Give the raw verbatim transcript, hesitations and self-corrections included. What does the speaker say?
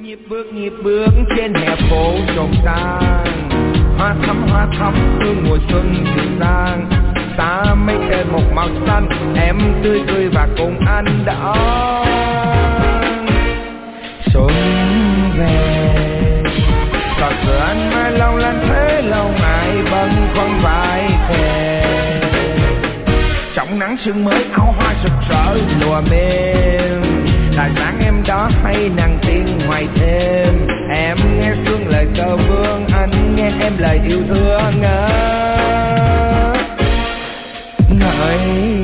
nhịp bước nhịp bước trên hè phố trồng sang, hoa thắm hoa thắm hương mùa xuân dịu dàng, ta mấy cây một màu xanh em tươi cười và cùng anh đón xuân về. Còn cửa anh mai long lanh thế lâu ngày bâng khuâng vai thề, trong nắng sương mới áo hoa rực rỡ lùa mềm, là dáng em đó hay nàng tiên hoài thêm. Em nghe xuân lời cờ vương, anh nghe em lời yêu thương ngỡ ngợi